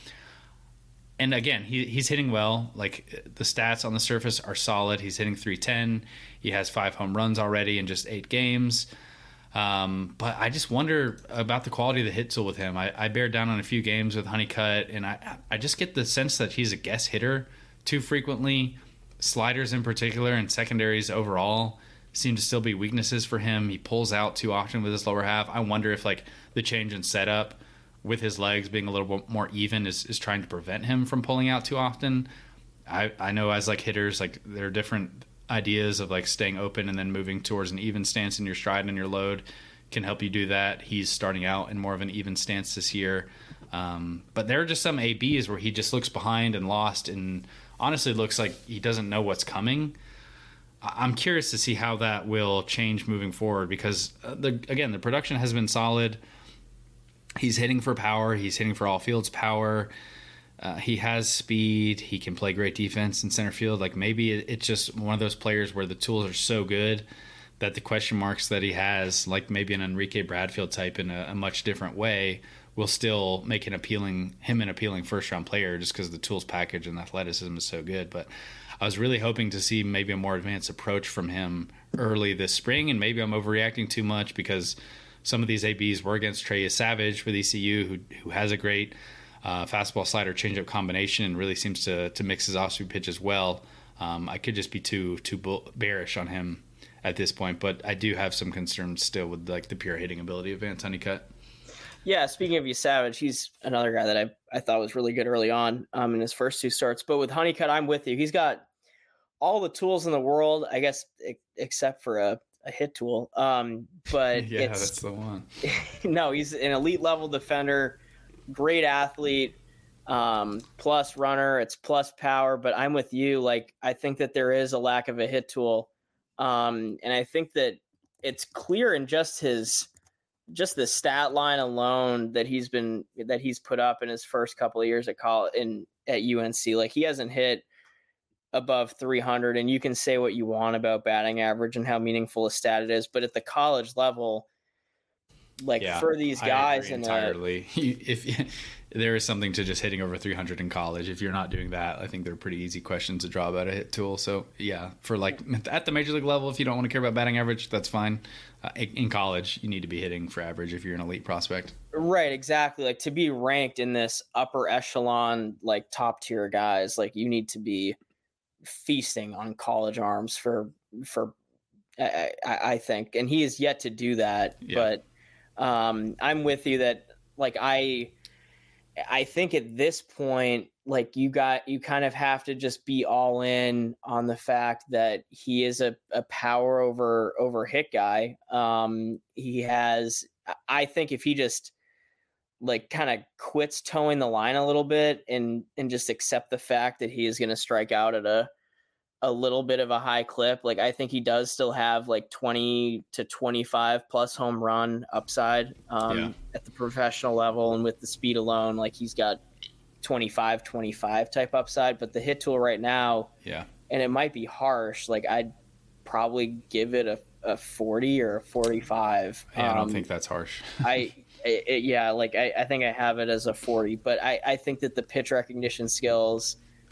And again, he's hitting well. Like the stats on the surface are solid. He's hitting 310. He has 5 home runs already in just 8 games. But I just wonder about the quality of the hit tool with him. I bear down on a few games with Honeycutt, and I just get the sense that he's a guess hitter too frequently. Sliders in particular and secondaries overall seem to still be weaknesses for him. He pulls out too often with his lower half. I wonder if like the change in setup with his legs being a little bit more even is trying to prevent him from pulling out too often. I know as like hitters, like there are different ideas of like staying open and then moving towards an even stance in your stride and your load can help you do that. He's starting out in more of an even stance this year. But there are just some ABs where he just looks behind and lost and honestly looks like he doesn't know what's coming. I'm curious to see how that will change moving forward because, the production has been solid. He's hitting for power. He's hitting for all fields power. He has speed. He can play great defense in center field. Like maybe it's just one of those players where the tools are so good that the question marks that he has, like maybe an Enrique Bradfield type in a much different way, will still make him an appealing first-round player just because the tools package and athleticism is so good. But I was really hoping to see maybe a more advanced approach from him early this spring, and maybe I'm overreacting too much because some of these ABs were against Trey Savage with ECU, who has a great fastball slider changeup combination and really seems to mix his off-speed pitch as well. I could just be too bearish on him at this point, but I do have some concerns still with like the pure hitting ability of Vance Honeycutt. Yeah, speaking of Savage, he's another guy that I thought was really good early on in his first 2 starts. But with Honeycutt, I'm with you. He's got all the tools in the world, I guess, except for a hit tool. But yeah, that's the one. No, he's an elite level defender, great athlete, plus runner. It's plus power. But I'm with you. Like, I think that there is a lack of a hit tool. And I think that it's clear in just the stat line alone that he's put up in his first couple of years at college at UNC. Like, he hasn't hit above 300, and you can say what you want about batting average and how meaningful a stat it is, but at the college level, for these guys entirely, if there is something to just hitting over 300 in college, if you're not doing that, I think they're pretty easy questions to draw about a hit tool. So yeah, for like at the major league level, if you don't want to care about batting average, that's fine. In college, you need to be hitting for average if you're an elite prospect. Right, exactly. Like, to be ranked in this upper echelon, like top tier guys, like you need to be feasting on college arms for I think, and he is yet to do that. Yeah. But I'm with you that like I think at this point, like you kind of have to just be all in on the fact that he is a power over hit guy. He has, I think if he just like kind of quits towing the line a little bit and just accept the fact that he is going to strike out at a little bit of a high clip. Like, I think he does still have like 20 to 25 plus home run upside at the professional level. And with the speed alone, like he's got 25 type upside, but the hit tool right now, and it might be harsh. Like, I'd probably give it a 40 or a 45. Yeah, I don't think that's harsh. I think I have it as a 40, but I think that the pitch recognition skills,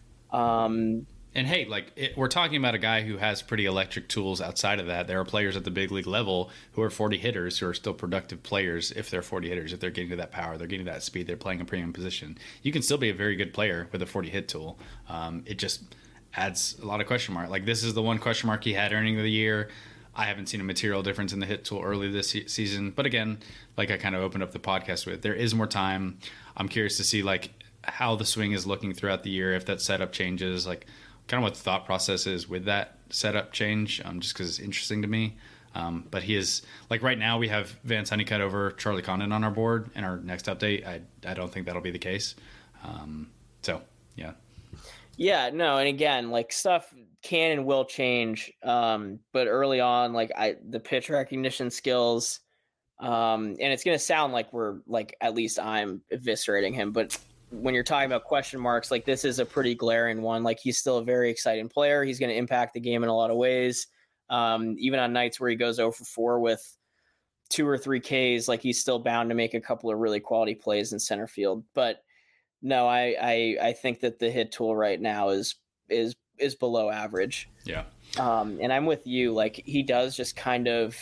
and hey, we're talking about a guy who has pretty electric tools outside of that. There are players at the big league level who are 40 hitters who are still productive players if they're 40 hitters, if they're getting to that power, they're getting to that speed, they're playing a premium position. You can still be a very good player with a 40 hit tool. It just adds a lot of question mark. Like, this is the one question mark he had earning of the year. I haven't seen a material difference in the hit tool early this season. But again, like I kind of opened up the podcast with, there is more time. I'm curious to see like how the swing is looking throughout the year, if that setup changes, like kind of what the thought process is with that setup change, just because it's interesting to me. But he is, like right now we have Vance Honeycutt over Charlie Condon on our board. In our next update, I don't think that'll be the case. So, yeah. Yeah, no, and again, like stuff can and will change. But early on, like the pitch recognition skills, and it's going to sound like we're like, at least I'm eviscerating him, but when you're talking about question marks, like this is a pretty glaring one. Like, he's still a very exciting player. He's going to impact the game in a lot of ways. Even on nights where he goes 0 for 4 with 2 or 3 Ks, like he's still bound to make a couple of really quality plays in center field. But no, I think that the hit tool right now is below average. Yeah. And I'm with you. Like, he does just kind of,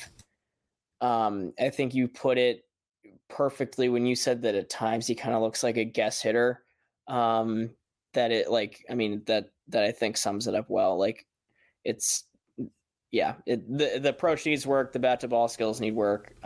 I think you put it perfectly when you said that at times he kind of looks like a guess hitter. That it like, I mean, that I think sums it up well. Like, it's, yeah, the approach needs work. The bat to ball skills need work.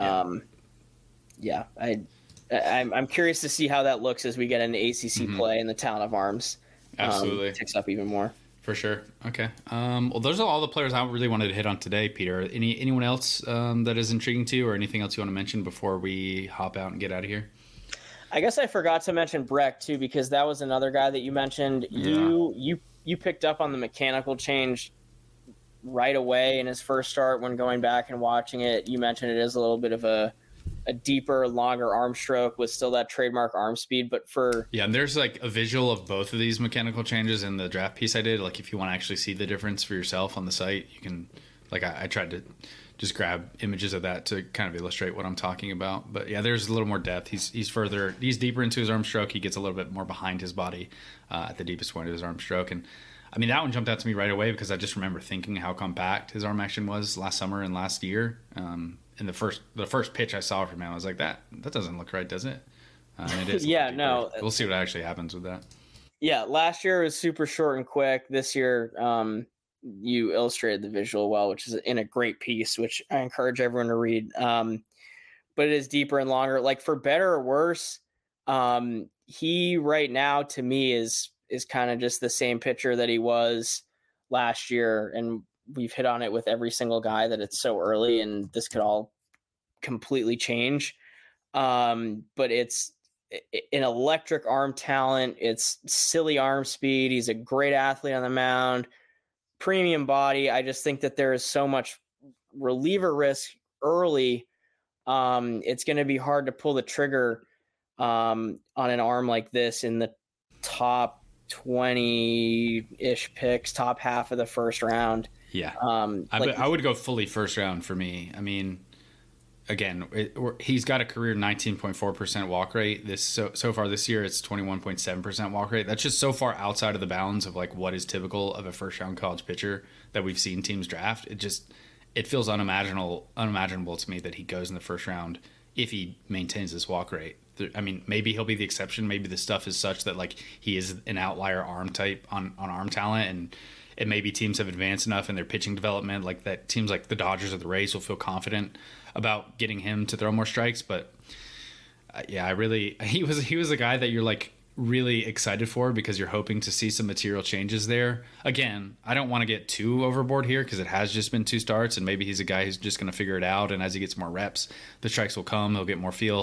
Yeah. I'm curious to see how that looks as we get into ACC play and the talent of arms. Absolutely. Ticks up even more. For sure. Okay. Well, those are all the players I really wanted to hit on today, Peter. Anyone else that is intriguing to you, or anything else you want to mention before we hop out and get out of here? I guess I forgot to mention Breck too, because that was another guy that you mentioned. Yeah. You picked up on the mechanical change right away in his first start when going back and watching it. You mentioned it is a little bit of a deeper, longer arm stroke with still that trademark arm speed. But and there's like a visual of both of these mechanical changes in the draft piece I did. Like if you want to actually see the difference for yourself on the site, you can, like I tried to just grab images of that to kind of illustrate what I'm talking about. But yeah, there's a little more depth. He's deeper into his arm stroke. He gets a little bit more behind his body at the deepest point of his arm stroke. And I mean, that one jumped out to me right away because I just remember thinking how compact his arm action was last summer and last year. In the first pitch I saw from him, I was like, that doesn't look right, does it? And it is. Yeah, no. We'll see what actually happens with that. Yeah, last year was super short and quick. This year, you illustrated the visual well, which is in a great piece, which I encourage everyone to read. But it is deeper and longer. Like for better or worse, he right now to me is kind of just the same pitcher that he was last year, and we've hit on it with every single guy that it's so early and this could all completely change. But it's an electric arm talent. It's silly arm speed. He's a great athlete on the mound, premium body. I just think that there is so much reliever risk early. It's going to be hard to pull the trigger on an arm like this in the top 20-ish picks, top half of the first round. Yeah. I would go fully first round for me. I mean, again, he's got a career 19.4% walk rate. So far this year, it's 21.7% walk rate. That's just so far outside of the bounds of like what is typical of a first round college pitcher that we've seen teams draft. It feels unimaginable to me that he goes in the first round if he maintains this walk rate. I mean, maybe he'll be the exception. Maybe the stuff is such that like he is an outlier arm type on arm talent, and it maybe teams have advanced enough in their pitching development, like that teams like the Dodgers or the Rays will feel confident about getting him to throw more strikes. But he was a guy that you're like really excited for because you're hoping to see some material changes there. Again, I don't want to get too overboard here because it has just been 2 starts, and maybe he's a guy who's just going to figure it out. And as he gets more reps, the strikes will come. He'll get more feel.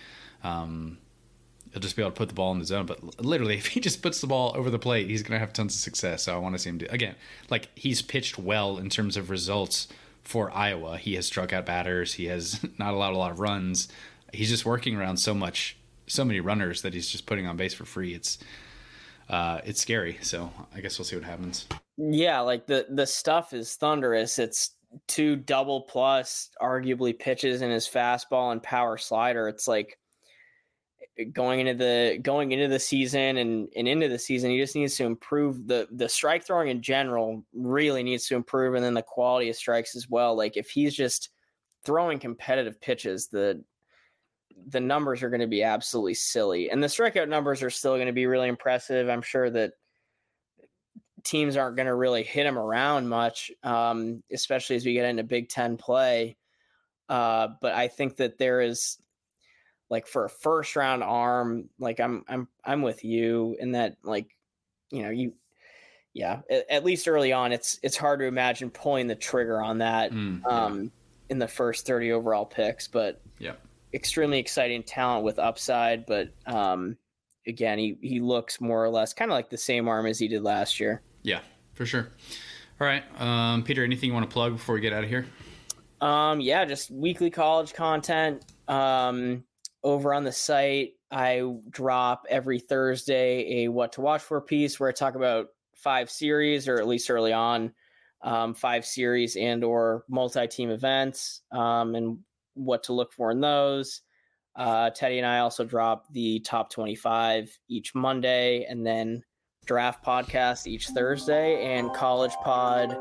He'll just be able to put the ball in the zone. But literally, if he just puts the ball over the plate, he's going to have tons of success. So I want to see him do, again, like he's pitched well in terms of results for Iowa. He has struck out batters. He has not allowed a lot of runs. He's just working around so many runners that he's just putting on base for free. It's scary. So I guess we'll see what happens. Yeah, like the stuff is thunderous. It's 2 double plus arguably pitches in his fastball and power slider. It's like going into the season and into the season, he just needs to improve. The strike throwing in general really needs to improve, and then the quality of strikes as well. Like if he's just throwing competitive pitches, the numbers are going to be absolutely silly, and the strikeout numbers are still going to be really impressive. I'm sure that teams aren't going to really hit him around much, especially as we get into Big Ten play. But I think that there is, like for a first round arm, like I'm with you in that, like, you know, at least early on, it's hard to imagine pulling the trigger on that in the first 30 overall picks, but extremely exciting talent with upside. But again, he looks more or less kind of like the same arm as he did last year. Yeah, for sure. All right. Peter, anything you want to plug before we get out of here? Just weekly college content. Over on the site, I drop every Thursday a what to watch for piece where I talk about 5 series, or at least early on, 5 series and or multi-team events, and what to look for in those. Teddy and I also drop the top 25 each Monday, and then draft podcast each Thursday, and college pod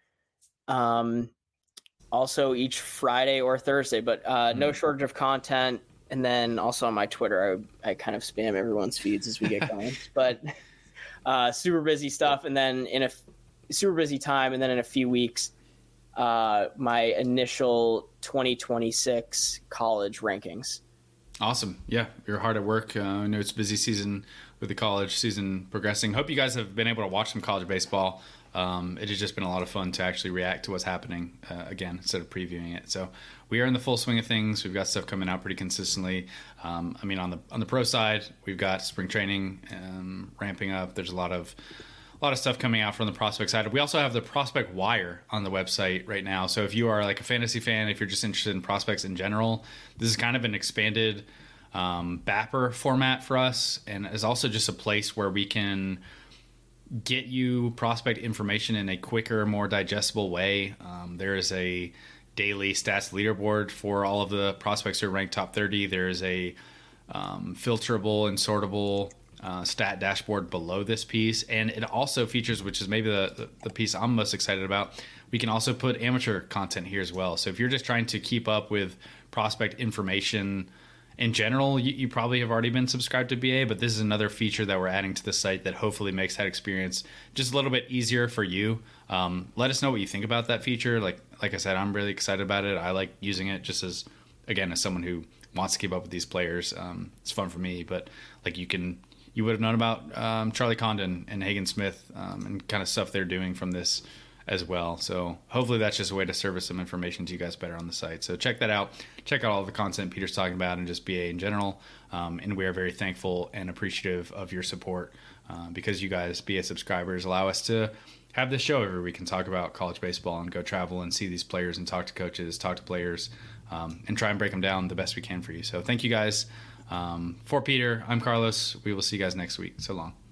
also each Friday or Thursday, but no shortage of content. And then also on my Twitter, I kind of spam everyone's feeds as we get going. But super busy stuff. And then in a super busy time, and then in a few weeks, my initial 2026 college rankings. Awesome. Yeah, you're hard at work. I know it's a busy season with the college season progressing. Hope you guys have been able to watch some college baseball. It has just been a lot of fun to actually react to what's happening again instead of previewing it. So we are in the full swing of things. We've got stuff coming out pretty consistently. On the pro side, we've got spring training ramping up. There's a lot of a lot of stuff coming out from the prospect side. We also have the Prospect Wire on the website right now. So if you are like a fantasy fan, if you're just interested in prospects in general, this is kind of an expanded BAPR format for us, and is also just a place where we can get you prospect information in a quicker, more digestible way. There is a daily stats leaderboard for all of the prospects who are ranked top 30. There is a filterable and sortable stat dashboard below this piece, and it also features, which is maybe the piece I'm most excited about, we can also put amateur content here as well. So if you're just trying to keep up with prospect information in general, you probably have already been subscribed to BA, but this is another feature that we're adding to the site that hopefully makes that experience just a little bit easier for you. Let us know what you think about that feature. Like I said, I'm really excited about it. I like using it just as someone who wants to keep up with these players. It's fun for me, but like you would have known about Charlie Condon and Hagen Smith and kind of stuff they're doing from this as well. So hopefully that's just a way to service some information to you guys better on the site. So check that out. Check out all the content Peter's talking about and just BA in general. And we are very thankful and appreciative of your support because you guys, BA subscribers, allow us to have this show every week and talk about college baseball and go travel and see these players and talk to coaches, talk to players, and try and break them down the best we can for you. So thank you guys. For Peter, I'm Carlos. We will see you guys next week. So long.